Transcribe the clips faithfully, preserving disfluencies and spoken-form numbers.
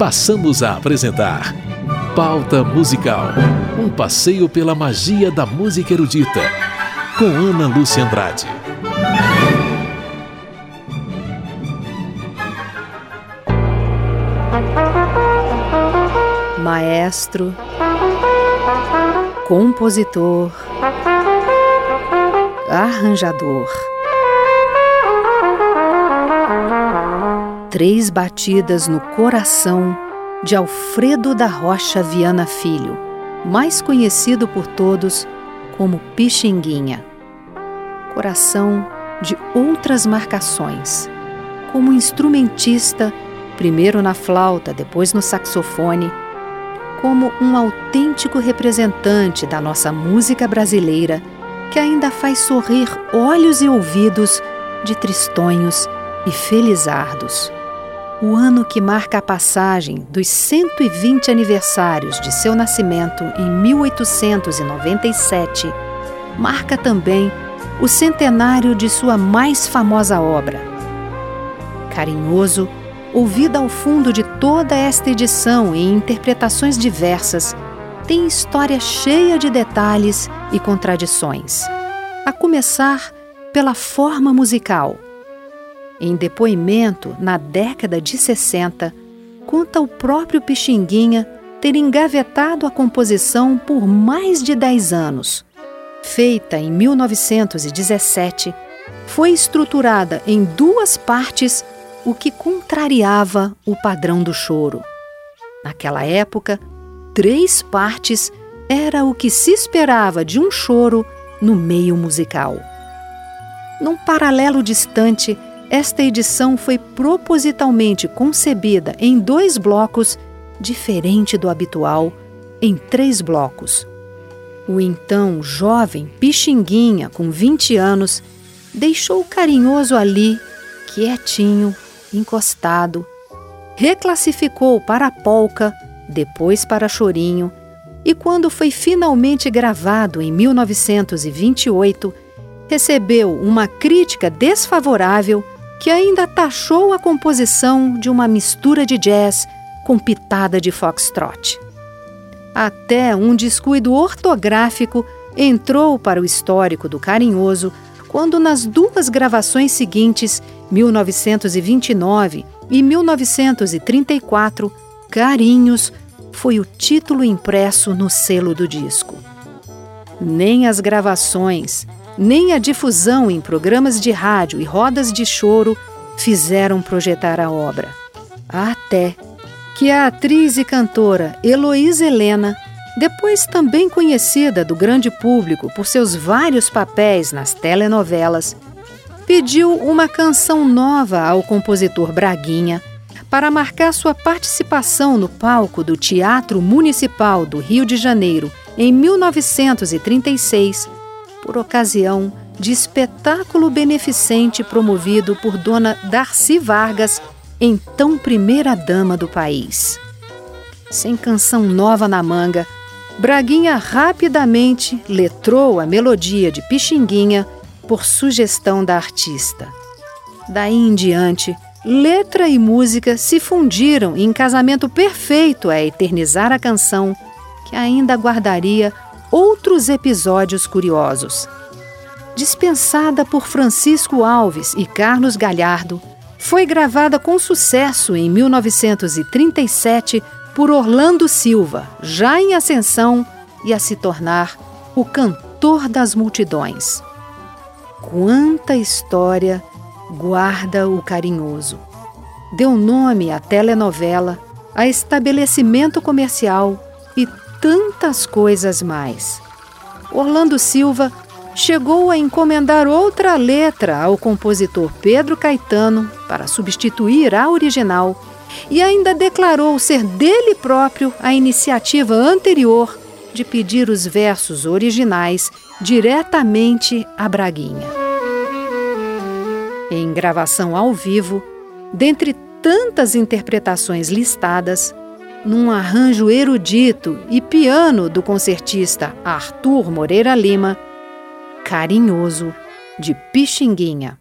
passamos a apresentar Pauta Musical, um passeio pela magia da música erudita, com Ana Lúcia Andrade. Maestro, compositor, arranjador. Três batidas no coração de Alfredo da Rocha Viana Filho, mais conhecido por todos como Pixinguinha. Coração de outras marcações, como instrumentista, primeiro na flauta, depois no saxofone, como um autêntico representante da nossa música brasileira, que ainda faz sorrir olhos e ouvidos de tristonhos e felizardos. O ano que marca a passagem dos cento e vinte aniversários de seu nascimento em mil oitocentos e noventa e sete, marca também o centenário de sua mais famosa obra. Carinhoso, ouvida ao fundo de toda esta edição em interpretações diversas, tem história cheia de detalhes e contradições, a começar pela forma musical. Em depoimento, na década de sessenta, conta o próprio Pixinguinha ter engavetado a composição por mais de dez anos. Feita em mil novecentos e dezessete, foi estruturada em duas partes, o que contrariava o padrão do choro. Naquela época, três partes era o que se esperava de um choro no meio musical. Num paralelo distante, esta edição foi propositalmente concebida em dois blocos, diferente do habitual, em três blocos. O então jovem Pixinguinha, com vinte anos, deixou o Carinhoso ali, quietinho, encostado, reclassificou para a polca, depois para chorinho, e quando foi finalmente gravado em mil novecentos e vinte e oito, recebeu uma crítica desfavorável que ainda taxou a composição de uma mistura de jazz com pitada de foxtrot. Até um descuido ortográfico entrou para o histórico do Carinhoso quando nas duas gravações seguintes, mil novecentos e vinte e nove e mil novecentos e trinta e quatro, Carinhos foi o título impresso no selo do disco. Nem as gravações, nem a difusão em programas de rádio e rodas de choro fizeram projetar a obra. Até que a atriz e cantora Heloísa Helena, depois também conhecida do grande público por seus vários papéis nas telenovelas, pediu uma canção nova ao compositor Braguinha para marcar sua participação no palco do Teatro Municipal do Rio de Janeiro em mil novecentos e trinta e seis, por ocasião de espetáculo beneficente promovido por Dona Darcy Vargas, então primeira-dama do país. Sem canção nova na manga, Braguinha rapidamente letrou a melodia de Pixinguinha por sugestão da artista. Daí em diante, letra e música se fundiram em casamento perfeito a eternizar a canção, que ainda guardaria outros episódios curiosos. Dispensada por Francisco Alves e Carlos Galhardo, foi gravada com sucesso em mil novecentos e trinta e sete por Orlando Silva, já em ascensão e a se tornar o cantor das multidões. Quanta história guarda o Carinhoso! Deu nome à telenovela, a estabelecimento comercial e tantas coisas mais. Orlando Silva chegou a encomendar outra letra ao compositor Pedro Caetano para substituir a original e ainda declarou ser dele próprio a iniciativa anterior de pedir os versos originais diretamente a Braguinha. Em gravação ao vivo, dentre tantas interpretações listadas, num arranjo erudito e piano do concertista Arthur Moreira Lima, Carinhoso, de Pixinguinha.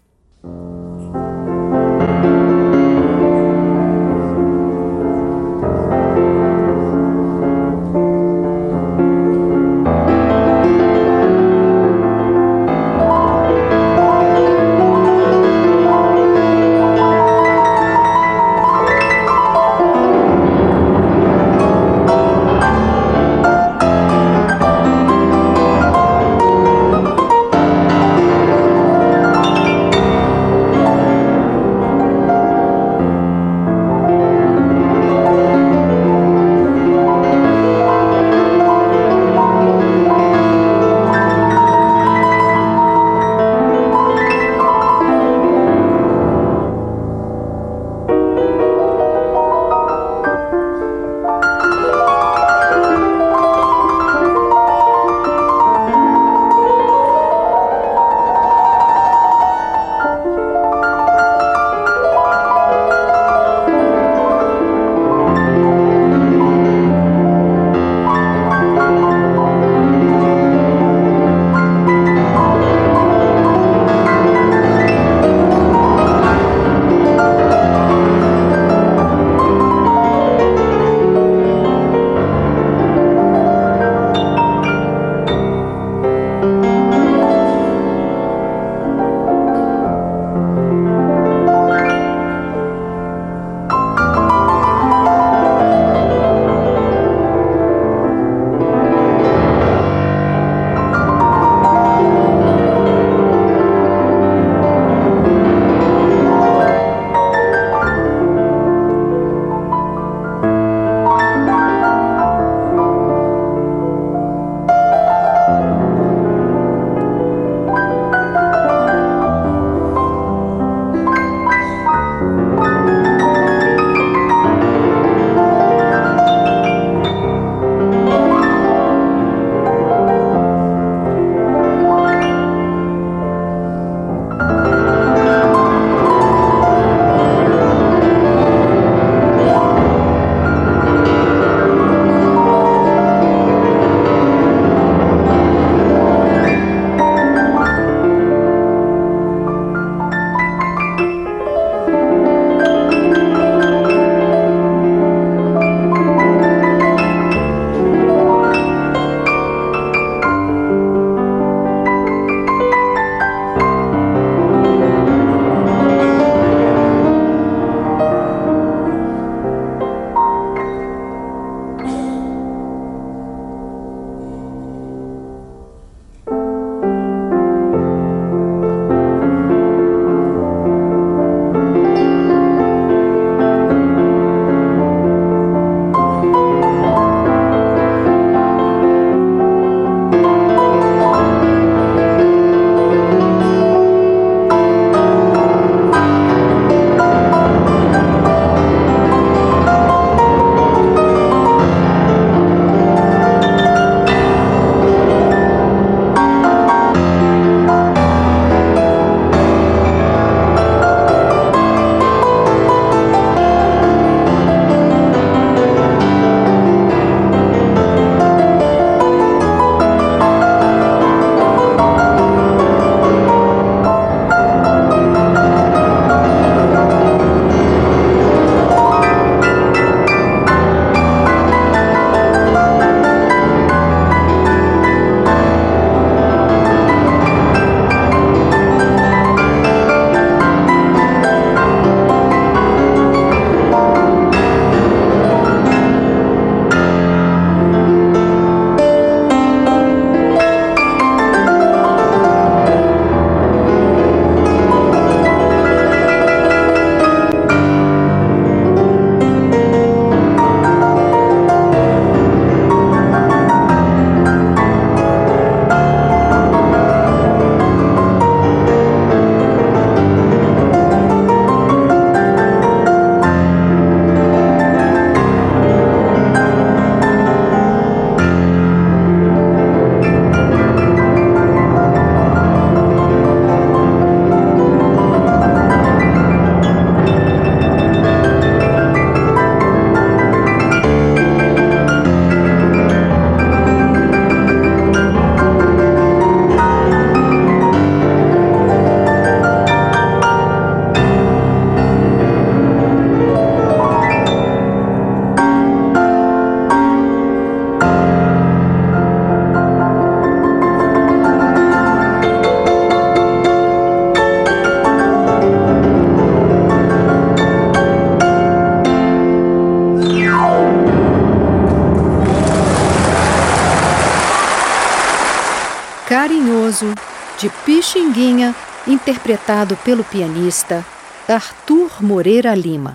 Talentoso, de Pixinguinha, interpretado pelo pianista Arthur Moreira Lima.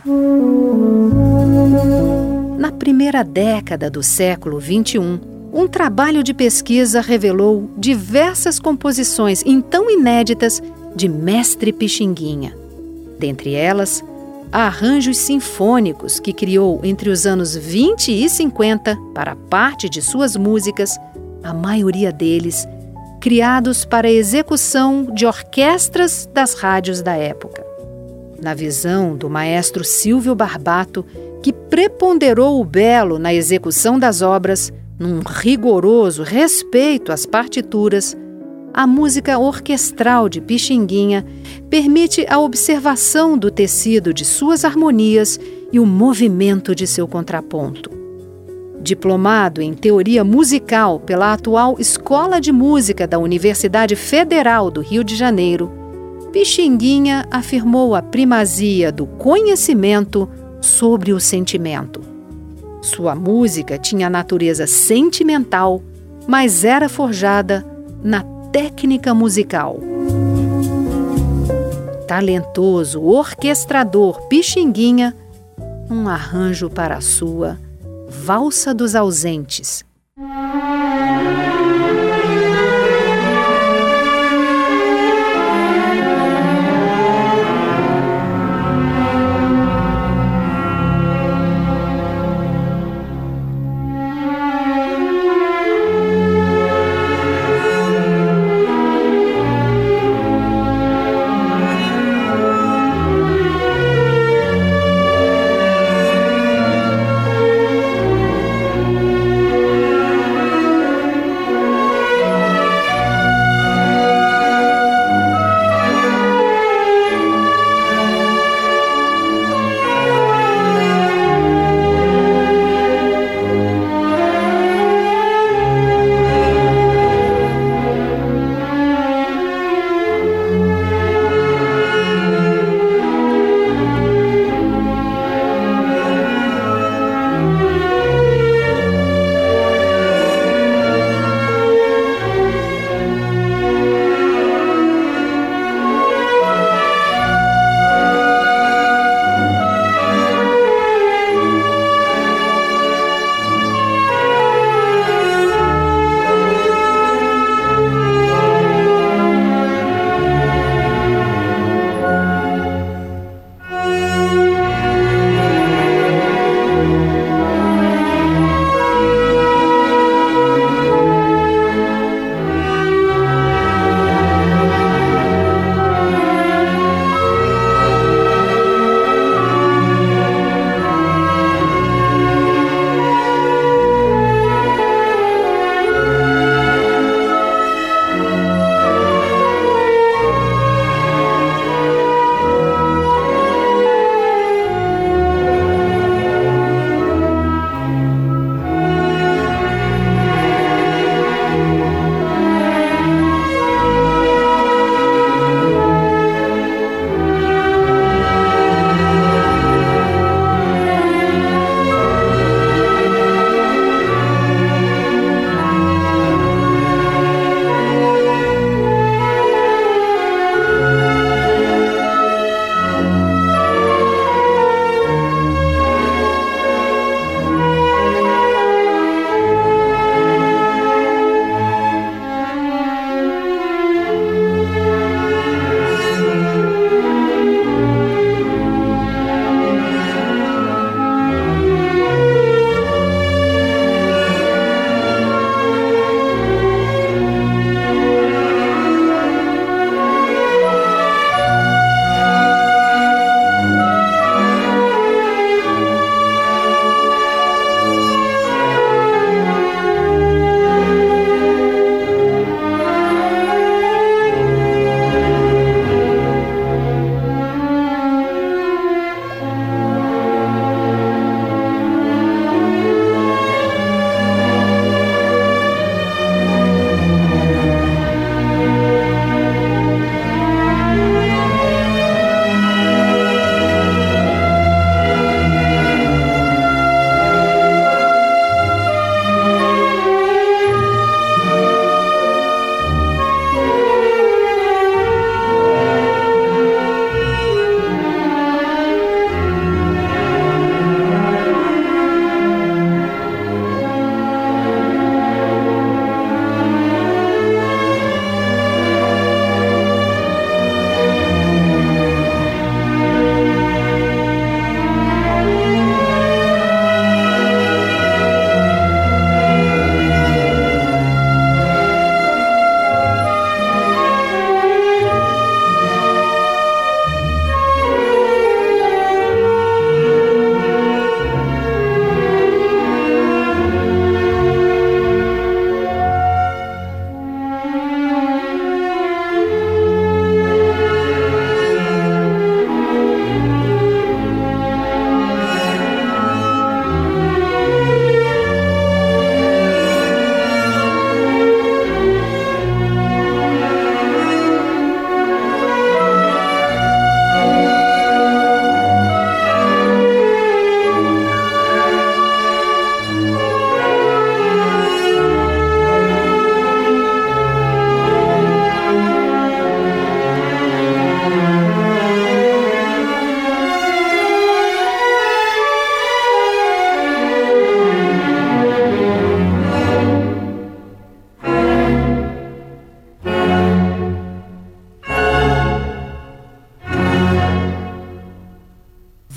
Na primeira década do século vinte e um, um trabalho de pesquisa revelou diversas composições então inéditas de Mestre Pixinguinha. Dentre elas, arranjos sinfônicos que criou entre os anos vinte e cinquenta para parte de suas músicas, a maioria deles criados para a execução de orquestras das rádios da época. Na visão do maestro Silvio Barbato, que preponderou o belo na execução das obras, num rigoroso respeito às partituras, a música orquestral de Pixinguinha permite a observação do tecido de suas harmonias e o movimento de seu contraponto. Diplomado em teoria musical pela atual Escola de Música da Universidade Federal do Rio de Janeiro, Pixinguinha afirmou a primazia do conhecimento sobre o sentimento. Sua música tinha natureza sentimental, mas era forjada na técnica musical. Talentoso orquestrador Pixinguinha, um arranjo para a sua Valsa dos Ausentes.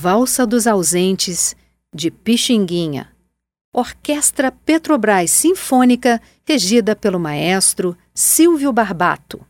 Valsa dos Ausentes, de Pixinguinha. Orquestra Petrobras Sinfônica, regida pelo maestro Silvio Barbato.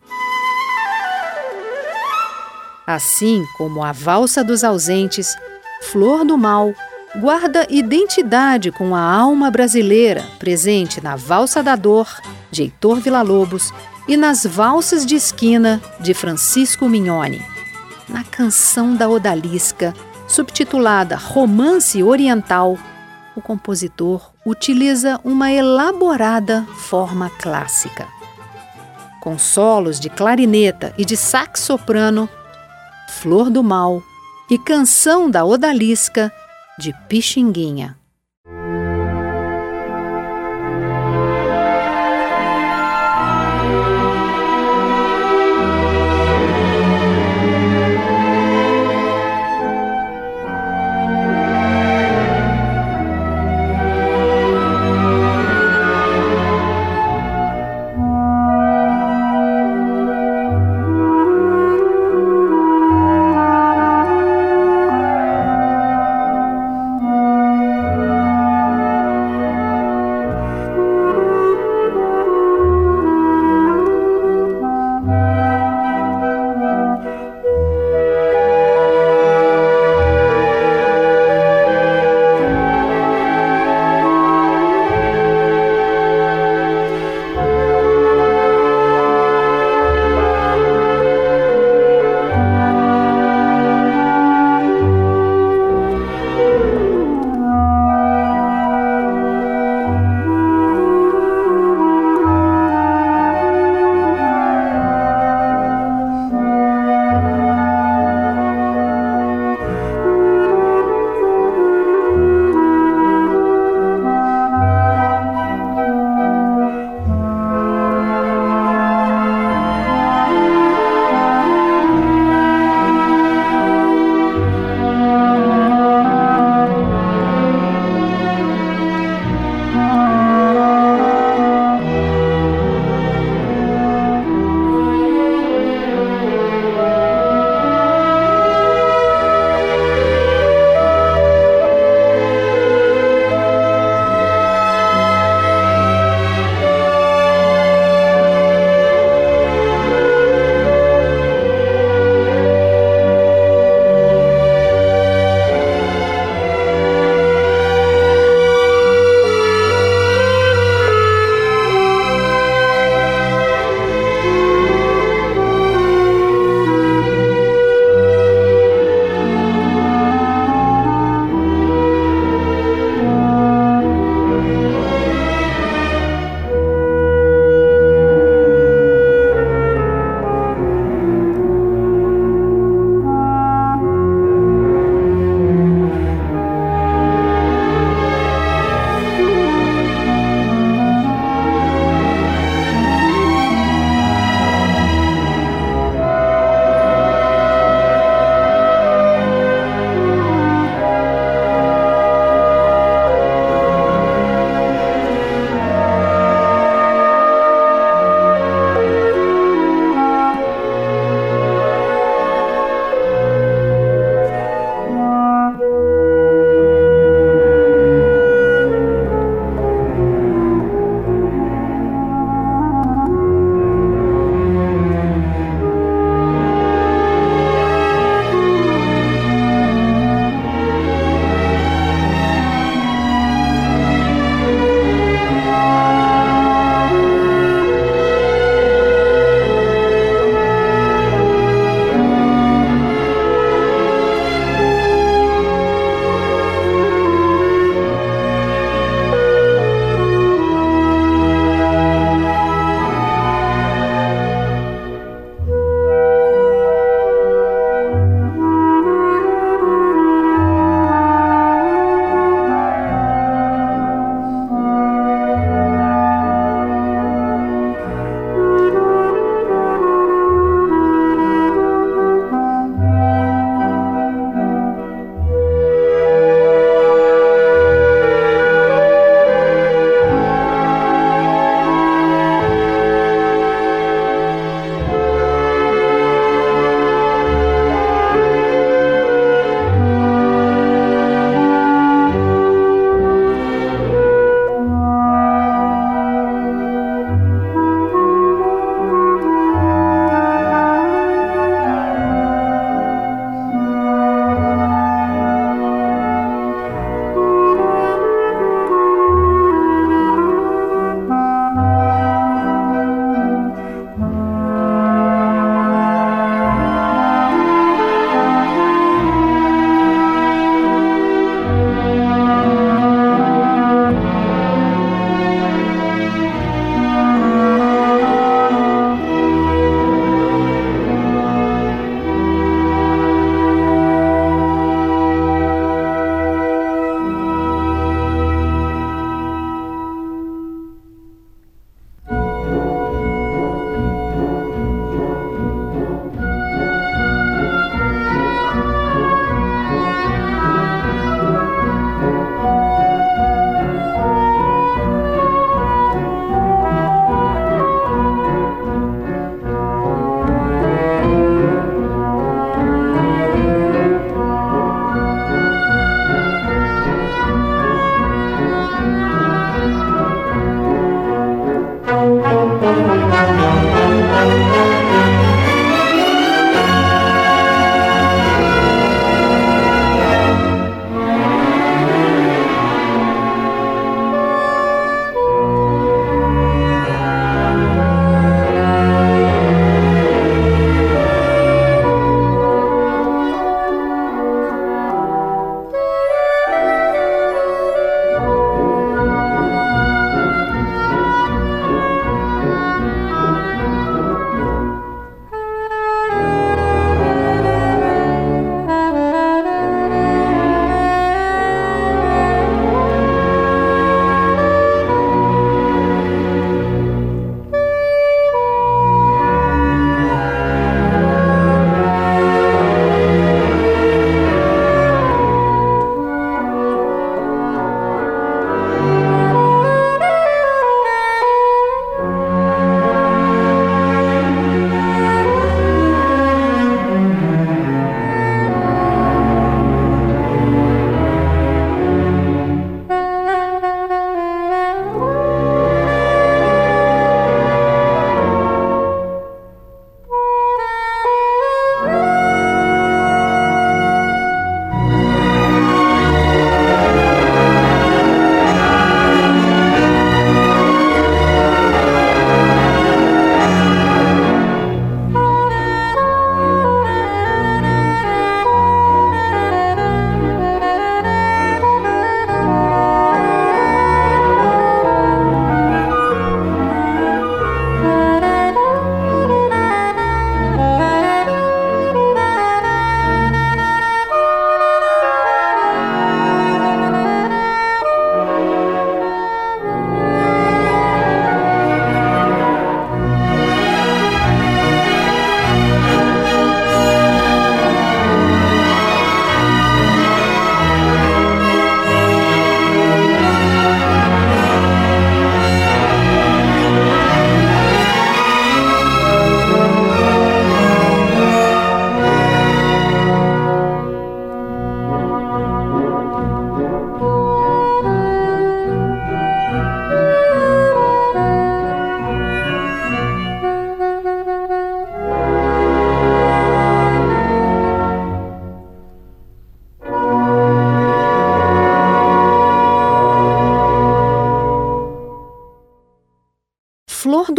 Assim como a Valsa dos Ausentes, Flor do Mal guarda identidade com a alma brasileira presente na Valsa da Dor, de Heitor Villa-Lobos, e nas Valsas de Esquina, de Francisco Mignoni. Na Canção da Odalisca, subtitulada Romance Oriental, o compositor utiliza uma elaborada forma clássica. Com solos de clarineta e de sax soprano, Flor do Mal e Canção da Odalisca, de Pixinguinha.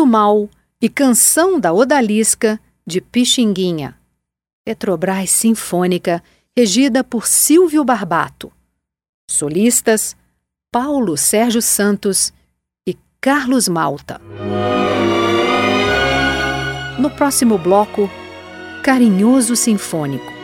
Mal e Canção da Odalisca, de Pixinguinha. Petrobras Sinfônica, regida por Silvio Barbato. Solistas: Paulo Sérgio Santos e Carlos Malta. No próximo bloco, Carinhoso Sinfônico.